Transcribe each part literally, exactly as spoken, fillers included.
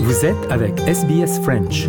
Vous êtes avec S B S French.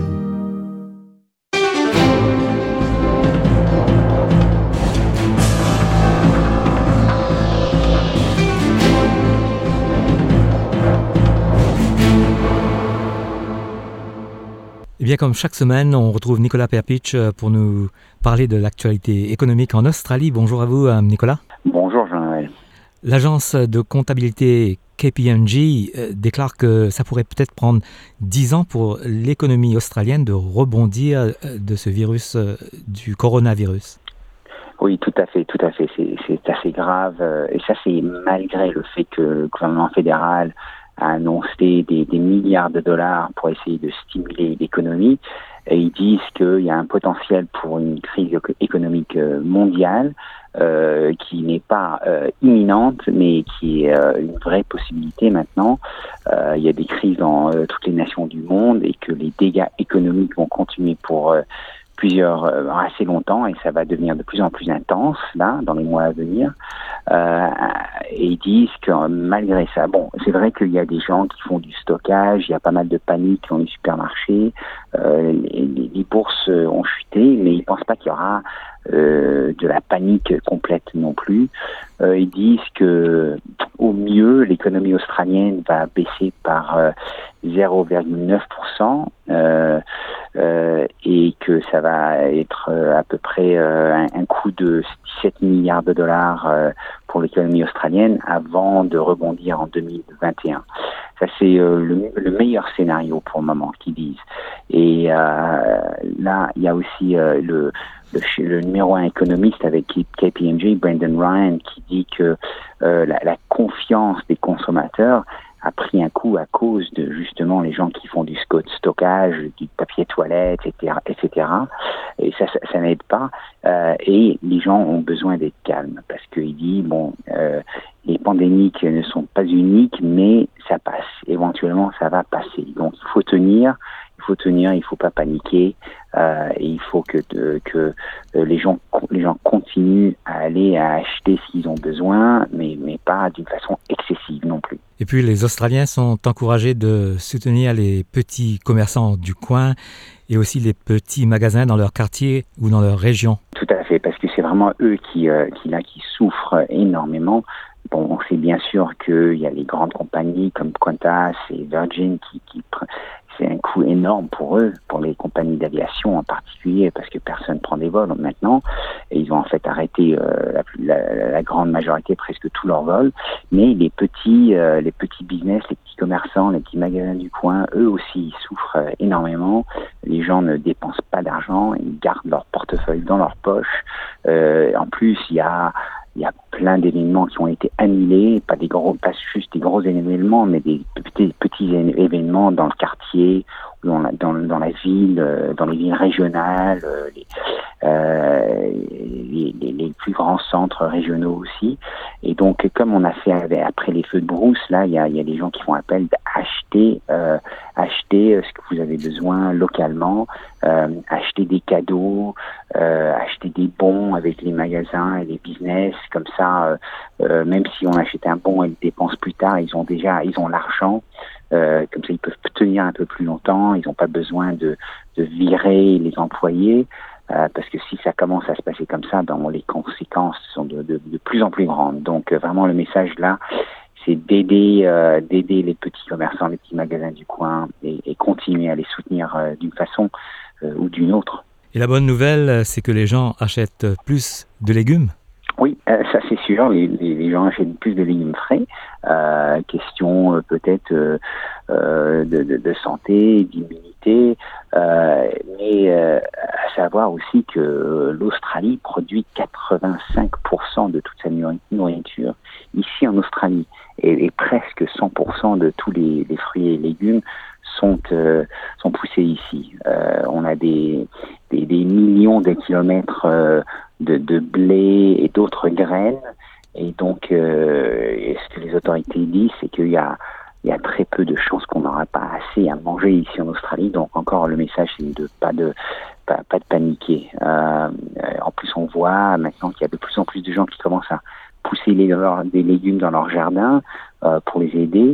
Eh bien, comme chaque semaine, on retrouve Nicolas Perpich pour nous parler de l'actualité économique en Australie. Bonjour à vous, Nicolas. Bonjour, Jean-Noël. L'agence de comptabilité K P M G euh, déclare que ça pourrait peut-être prendre dix ans pour l'économie australienne de rebondir euh, de ce virus, euh, du coronavirus. Oui, tout à fait, tout à fait. C'est, c'est assez grave. euh, Et ça, c'est malgré le fait que le gouvernement fédéral a annoncé des, des milliards de dollars pour essayer de stimuler l'économie. Et ils disent qu'il y a un potentiel pour une crise économique mondiale euh, qui n'est pas euh, imminente, mais qui est euh, une vraie possibilité maintenant. Euh, il y a des crises dans euh, toutes les nations du monde et que les dégâts économiques vont continuer pour euh, plusieurs, euh, assez longtemps, et ça va devenir de plus en plus intense, là, dans les mois à venir. Euh, et ils disent que malgré ça, bon, c'est vrai qu'il y a des gens qui font du stockage, il y a pas mal de panique dans les supermarchés, euh, les, les bourses ont chuté, mais ils pensent pas qu'il y aura euh, de la panique complète non plus. Euh, ils disent que au mieux, l'économie australienne va baisser par euh, zéro virgule neuf pour cent euh, euh, et que ça va être euh, à peu près euh, un, un coût de dix-sept milliards de dollars euh, pour l'économie australienne avant de rebondir en deux mille vingt et un. Ça, c'est euh, le, le meilleur scénario pour le moment qu'ils disent. Et euh, là, il y a aussi euh, le, le, le numéro un économiste avec K P M G, Brendan Ryan, qui dit que euh, la, la confiance des consommateurs a pris un coup à cause de justement les gens qui font du stockage, du papier toilette, et cetera, et cetera. Et ça, ça, ça n'aide pas. Euh, et les gens ont besoin d'être calmes parce qu'il dit bon, euh, les pandémiques ne sont pas uniques, mais ça passe. Éventuellement, ça va passer. Donc, il faut tenir. Il faut tenir, il ne faut pas paniquer, euh, et il faut que, de, que euh, les gens les gens continuent à aller à acheter ce qu'ils ont besoin, mais, mais pas d'une façon excessive non plus. Et puis les Australiens sont encouragés de soutenir les petits commerçants du coin et aussi les petits magasins dans leur quartier ou dans leur région. Tout à fait, parce que c'est vraiment eux qui, euh, qui, là, qui souffrent énormément. Bon, on sait bien sûr qu'il y a les grandes compagnies comme Qantas et Virgin qui, qui c'est un coût énorme pour eux, pour les compagnies d'aviation en particulier, parce que personne prend des vols maintenant, et ils ont en fait arrêté euh, la, la, la grande majorité, presque tous leurs vols. Mais les petits, euh, les petits business, les petits commerçants, les petits magasins du coin, eux aussi ils souffrent euh, énormément. Les gens ne dépensent pas d'argent, ils gardent leur portefeuille dans leur poche. Euh, en plus, il y a Il y a plein d'événements qui ont été annulés, pas des gros, pas juste des gros événements, mais des petits, petits événements dans le quartier, dans la, dans, dans la ville, dans les villes régionales, les, euh, les, les, les plus grands centres régionaux aussi. Et donc, comme on a fait après les feux de brousse, là, il y a, il y a des gens qui font appel d'acheter, euh, acheter ce que vous avez besoin localement, euh, acheter des cadeaux, euh, acheter des bons avec les magasins et les business. Comme ça, euh, euh, même si on achète un bon et le dépense plus tard, ils ont déjà, ils ont l'argent. Euh, comme ça, ils peuvent tenir un peu plus longtemps. Ils n'ont pas besoin de, de virer les employés. Euh, parce que si ça commence à se passer comme ça, ben, les conséquences sont de, de, de plus en plus grandes. Donc euh, vraiment le message là, c'est d'aider, euh, d'aider les petits commerçants, les petits magasins du coin et, et continuer à les soutenir euh, d'une façon euh, ou d'une autre. Et la bonne nouvelle, c'est que les gens achètent plus de légumes. Oui, euh, ça c'est sûr, les, les, les gens achètent plus de légumes frais. Euh, question euh, peut-être euh, euh, de, de, de santé, d'immunité, euh, mais euh, à savoir aussi que l'Australie produit quatre-vingt-cinq pour cent de toute sa nourriture ici en Australie, et, et presque cent pour cent de tous les, les fruits et légumes sont euh, sont poussés ici. Euh, on a des, des des millions de kilomètres euh, de, de blé et d'autres graines, et donc euh, et ce que les autorités disent, c'est qu'il y a il y a très peu de chances qu'on n'aura pas assez à manger ici en Australie. Donc encore le message, c'est de pas de pas, pas de paniquer. Euh, en plus, on voit maintenant qu'il y a de plus en plus de gens qui commencent à pousser les, leur, des légumes dans leur jardin euh, pour les aider.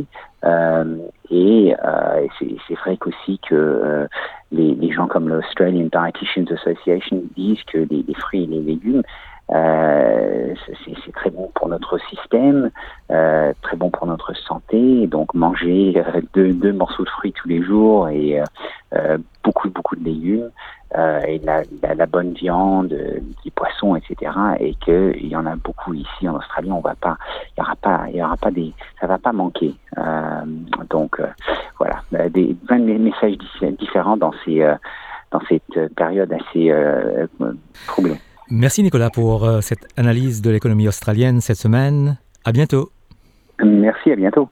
Euh, et euh, c'est, c'est vrai qu'aussi que euh, les, les gens comme l'Australian Dietitians Association disent que les, les fruits et les légumes, euh, c'est, c'est très bon pour notre système, euh, très bon pour notre santé. Donc manger deux, deux morceaux de fruits tous les jours et euh, beaucoup beaucoup de légumes euh, et la, la, la bonne viande, des poissons, et cetera. Et qu'il y en a beaucoup ici en Australie. On va pas, il y aura pas, il y aura pas des, ça va pas manquer. Euh, donc euh, voilà, des plein de messages différents dans ces euh, dans cette période assez euh, troublée. Merci Nicolas pour euh, cette analyse de l'économie australienne cette semaine. À bientôt. Merci, à bientôt.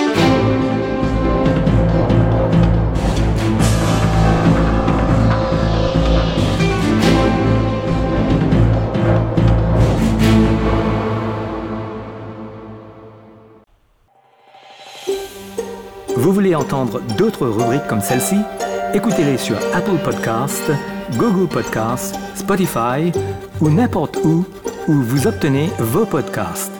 Vous voulez entendre d'autres rubriques comme celle-ci? Écoutez-les sur Apple Podcasts, Google Podcasts, Spotify ou n'importe où où vous obtenez vos podcasts.